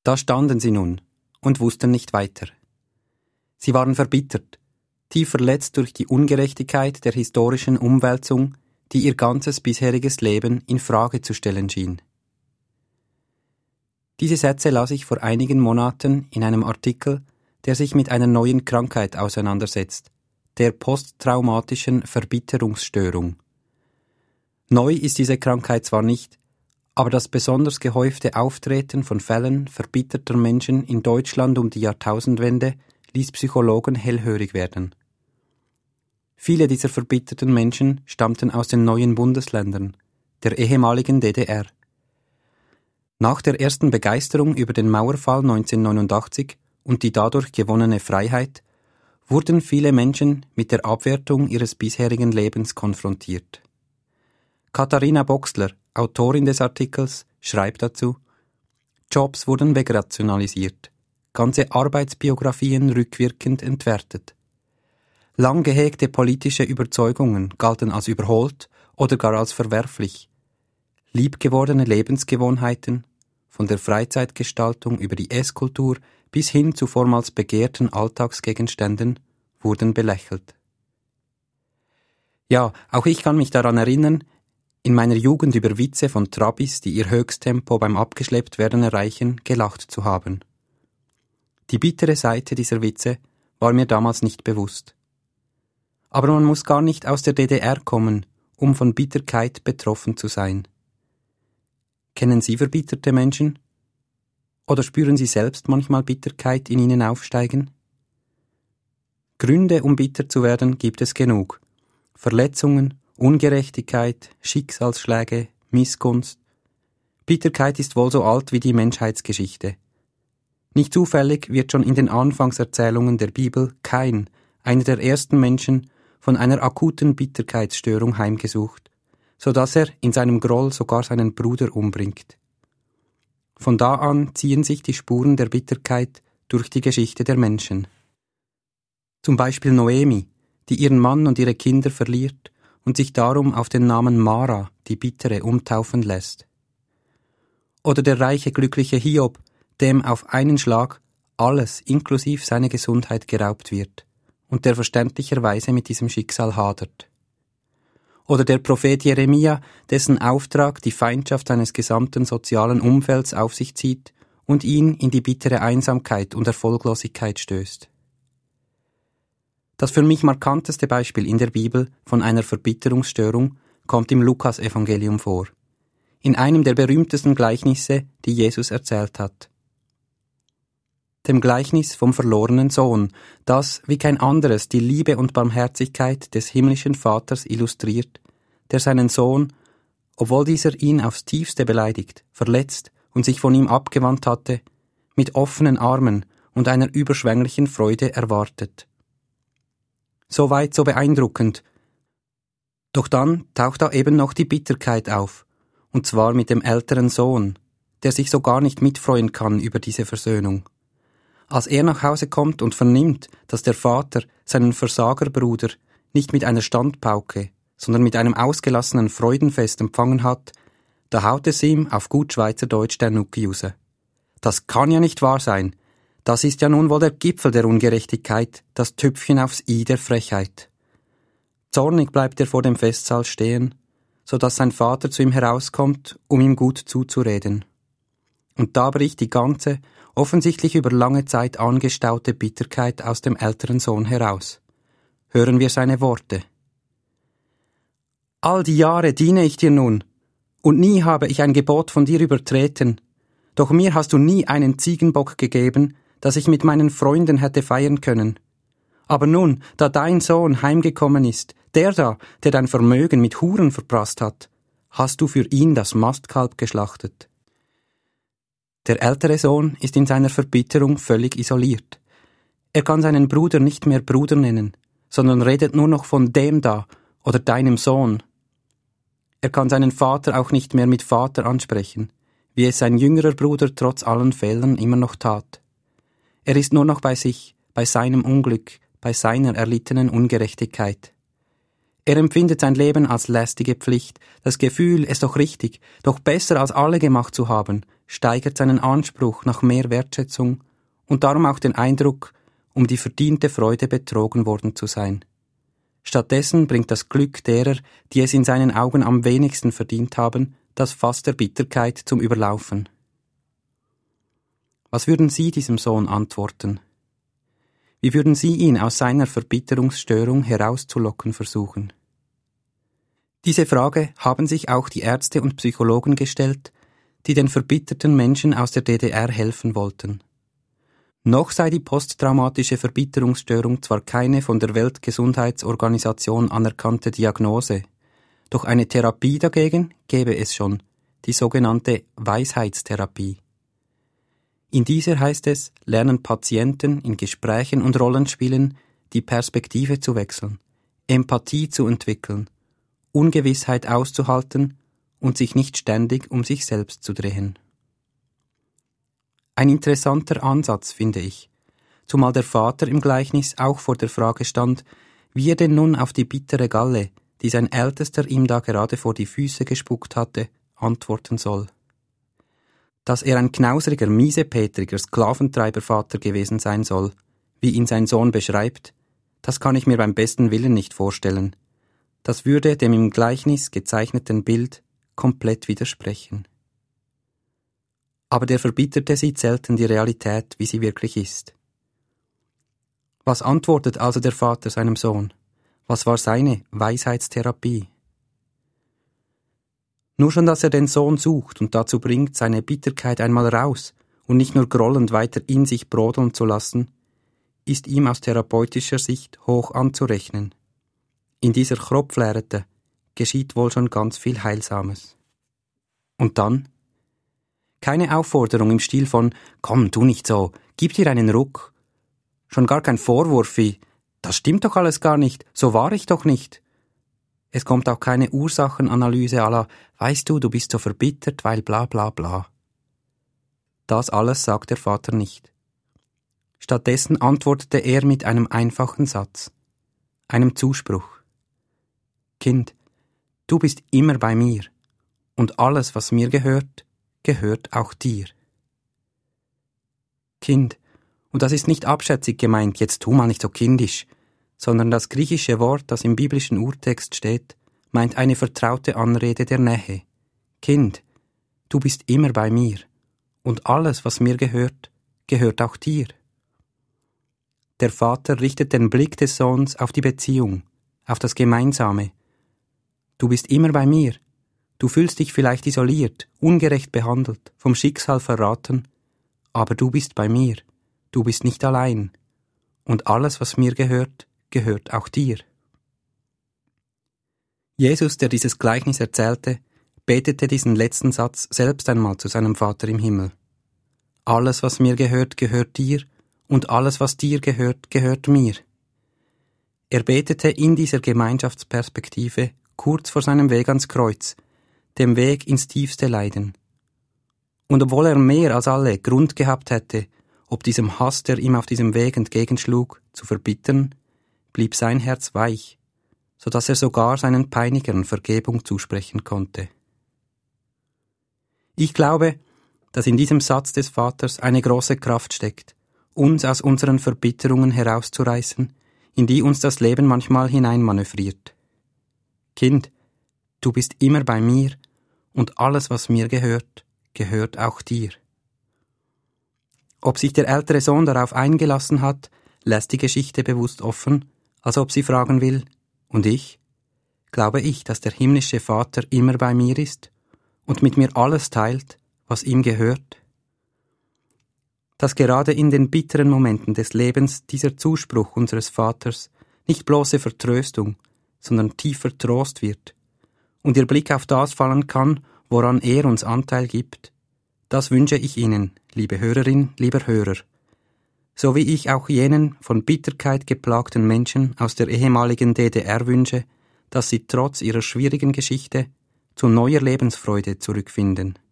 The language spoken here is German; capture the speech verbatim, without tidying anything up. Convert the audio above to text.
Da standen sie nun und wussten nicht weiter. Sie waren verbittert, tief verletzt durch die Ungerechtigkeit der historischen Umwälzung, die ihr ganzes bisheriges Leben in Frage zu stellen schien. Diese Sätze las ich vor einigen Monaten in einem Artikel, der sich mit einer neuen Krankheit auseinandersetzt, der posttraumatischen Verbitterungsstörung. Neu ist diese Krankheit zwar nicht, aber das besonders gehäufte Auftreten von Fällen verbitterter Menschen in Deutschland um die Jahrtausendwende ließ Psychologen hellhörig werden. Viele dieser verbitterten Menschen stammten aus den neuen Bundesländern, der ehemaligen D D R. Nach der ersten Begeisterung über den Mauerfall neunzehnhundertneunundachtzig und die dadurch gewonnene Freiheit wurden viele Menschen mit der Abwertung ihres bisherigen Lebens konfrontiert. Katharina Boxler, Autorin des Artikels, schreibt dazu: Jobs wurden wegrationalisiert, ganze Arbeitsbiografien rückwirkend entwertet. Lang gehegte politische Überzeugungen galten als überholt oder gar als verwerflich. Liebgewordene Lebensgewohnheiten, von der Freizeitgestaltung über die Esskultur bis hin zu vormals begehrten Alltagsgegenständen, wurden belächelt. Ja, auch ich kann mich daran erinnern, in meiner Jugend über Witze von Trabis, die ihr Höchsttempo beim Abgeschlepptwerden erreichen, gelacht zu haben. Die bittere Seite dieser Witze war mir damals nicht bewusst. Aber man muss gar nicht aus der D D R kommen, um von Bitterkeit betroffen zu sein. Kennen Sie verbitterte Menschen? Oder spüren Sie selbst manchmal Bitterkeit in Ihnen aufsteigen? Gründe, um bitter zu werden, gibt es genug. Verletzungen, Ungerechtigkeit, Schicksalsschläge, Missgunst. Bitterkeit ist wohl so alt wie die Menschheitsgeschichte. Nicht zufällig wird schon in den Anfangserzählungen der Bibel Kain, einer der ersten Menschen, von einer akuten Bitterkeitsstörung heimgesucht, so dass er in seinem Groll sogar seinen Bruder umbringt. Von da an ziehen sich die Spuren der Bitterkeit durch die Geschichte der Menschen. Zum Beispiel Noemi, die ihren Mann und ihre Kinder verliert und sich darum auf den Namen Mara, die Bittere, umtaufen lässt. Oder der reiche, glückliche Hiob, dem auf einen Schlag alles inklusive seine Gesundheit geraubt wird und der verständlicherweise mit diesem Schicksal hadert. Oder der Prophet Jeremia, dessen Auftrag die Feindschaft seines gesamten sozialen Umfelds auf sich zieht und ihn in die bittere Einsamkeit und Erfolglosigkeit stößt. Das für mich markanteste Beispiel in der Bibel von einer Verbitterungsstörung kommt im Lukas-Evangelium vor, in einem der berühmtesten Gleichnisse, die Jesus erzählt hat. Dem Gleichnis vom verlorenen Sohn, das wie kein anderes die Liebe und Barmherzigkeit des himmlischen Vaters illustriert, der seinen Sohn, obwohl dieser ihn aufs tiefste beleidigt, verletzt und sich von ihm abgewandt hatte, mit offenen Armen und einer überschwänglichen Freude erwartet. So weit, so beeindruckend. Doch dann taucht da eben noch die Bitterkeit auf, und zwar mit dem älteren Sohn, der sich so gar nicht mitfreuen kann über diese Versöhnung. Als er nach Hause kommt und vernimmt, dass der Vater seinen Versagerbruder nicht mit einer Standpauke, sondern mit einem ausgelassenen Freudenfest empfangen hat, da haut es ihm auf gut Schweizerdeutsch der Nucki raus. Das kann ja nicht wahr sein. Das ist ja nun wohl der Gipfel der Ungerechtigkeit, das Tüpfchen aufs i der Frechheit. Zornig bleibt er vor dem Festsaal stehen, so dass sein Vater zu ihm herauskommt, um ihm gut zuzureden. Und da bricht die ganze, offensichtlich über lange Zeit angestaute Bitterkeit aus dem älteren Sohn heraus. Hören wir seine Worte. All die Jahre diene ich dir nun, und nie habe ich ein Gebot von dir übertreten, doch mir hast du nie einen Ziegenbock gegeben, dass ich mit meinen Freunden hätte feiern können. Aber nun, da dein Sohn heimgekommen ist, der da, der dein Vermögen mit Huren verprasst hat, hast du für ihn das Mastkalb geschlachtet. Der ältere Sohn ist in seiner Verbitterung völlig isoliert. Er kann seinen Bruder nicht mehr Bruder nennen, sondern redet nur noch von dem da oder deinem Sohn. Er kann seinen Vater auch nicht mehr mit Vater ansprechen, wie es sein jüngerer Bruder trotz allen Fehlern immer noch tat. Er ist nur noch bei sich, bei seinem Unglück, bei seiner erlittenen Ungerechtigkeit. Er empfindet sein Leben als lästige Pflicht, das Gefühl, es doch richtig, doch besser als alle gemacht zu haben, steigert seinen Anspruch nach mehr Wertschätzung und darum auch den Eindruck, um die verdiente Freude betrogen worden zu sein. Stattdessen bringt das Glück derer, die es in seinen Augen am wenigsten verdient haben, das Fass der Bitterkeit zum Überlaufen. Was würden Sie diesem Sohn antworten? Wie würden Sie ihn aus seiner Verbitterungsstörung herauszulocken versuchen? Diese Frage haben sich auch die Ärzte und Psychologen gestellt, die den verbitterten Menschen aus der D D R helfen wollten. Noch sei die posttraumatische Verbitterungsstörung zwar keine von der Weltgesundheitsorganisation anerkannte Diagnose, doch eine Therapie dagegen gäbe es schon, die sogenannte Weisheitstherapie. In dieser heißt es, lernen Patienten in Gesprächen und Rollenspielen die Perspektive zu wechseln, Empathie zu entwickeln, Ungewissheit auszuhalten und sich nicht ständig um sich selbst zu drehen. Ein interessanter Ansatz, finde ich, zumal der Vater im Gleichnis auch vor der Frage stand, wie er denn nun auf die bittere Galle, die sein Ältester ihm da gerade vor die Füße gespuckt hatte, antworten soll. Dass er ein knausriger, miesepetriger Sklaventreibervater gewesen sein soll, wie ihn sein Sohn beschreibt, das kann ich mir beim besten Willen nicht vorstellen. Das würde dem im Gleichnis gezeichneten Bild komplett widersprechen. Aber der Verbitterte sieht selten die Realität, wie sie wirklich ist. Was antwortet also der Vater seinem Sohn? Was war seine Weisheitstherapie? Nur schon, dass er den Sohn sucht und dazu bringt, seine Bitterkeit einmal raus und nicht nur grollend weiter in sich brodeln zu lassen, ist ihm aus therapeutischer Sicht hoch anzurechnen. In dieser Kropflärete geschieht wohl schon ganz viel Heilsames. Und dann? Keine Aufforderung im Stil von »Komm, tu nicht so, gib dir einen Ruck«. Schon gar kein Vorwurf wie »Das stimmt doch alles gar nicht, so war ich doch nicht«. Es kommt auch keine Ursachenanalyse à la »Weißt du, du bist so verbittert, weil bla bla bla«. Das alles sagt der Vater nicht. Stattdessen antwortete er mit einem einfachen Satz, einem Zuspruch. »Kind, du bist immer bei mir, und alles, was mir gehört, gehört auch dir.« Kind, und das ist nicht abschätzig gemeint, jetzt tu mal nicht so kindisch, sondern das griechische Wort, das im biblischen Urtext steht, meint eine vertraute Anrede der Nähe. Kind, du bist immer bei mir, und alles, was mir gehört, gehört auch dir. Der Vater richtet den Blick des Sohns auf die Beziehung, auf das Gemeinsame. Du bist immer bei mir. Du fühlst dich vielleicht isoliert, ungerecht behandelt, vom Schicksal verraten, aber du bist bei mir, du bist nicht allein, und alles, was mir gehört, gehört auch dir. Jesus, der dieses Gleichnis erzählte, betete diesen letzten Satz selbst einmal zu seinem Vater im Himmel. Alles, was mir gehört, gehört dir, und alles, was dir gehört, gehört mir. Er betete in dieser Gemeinschaftsperspektive kurz vor seinem Weg ans Kreuz, dem Weg ins tiefste Leiden. Und obwohl er mehr als alle Grund gehabt hätte, ob diesem Hass, der ihm auf diesem Weg entgegenschlug, zu verbittern, blieb sein Herz weich, so dass er sogar seinen Peinigern Vergebung zusprechen konnte. Ich glaube, dass in diesem Satz des Vaters eine große Kraft steckt, uns aus unseren Verbitterungen herauszureißen, in die uns das Leben manchmal hineinmanövriert. Kind, du bist immer bei mir, und alles, was mir gehört, gehört auch dir. Ob sich der ältere Sohn darauf eingelassen hat, lässt die Geschichte bewusst offen, als ob sie fragen will, und ich? Glaube ich, dass der himmlische Vater immer bei mir ist und mit mir alles teilt, was ihm gehört? Dass gerade in den bitteren Momenten des Lebens dieser Zuspruch unseres Vaters nicht bloße Vertröstung, sondern tiefer Trost wird und ihr Blick auf das fallen kann, woran er uns Anteil gibt, das wünsche ich Ihnen, liebe Hörerin, lieber Hörer, so wie ich auch jenen von Bitterkeit geplagten Menschen aus der ehemaligen D D R wünsche, dass sie trotz ihrer schwierigen Geschichte zu neuer Lebensfreude zurückfinden.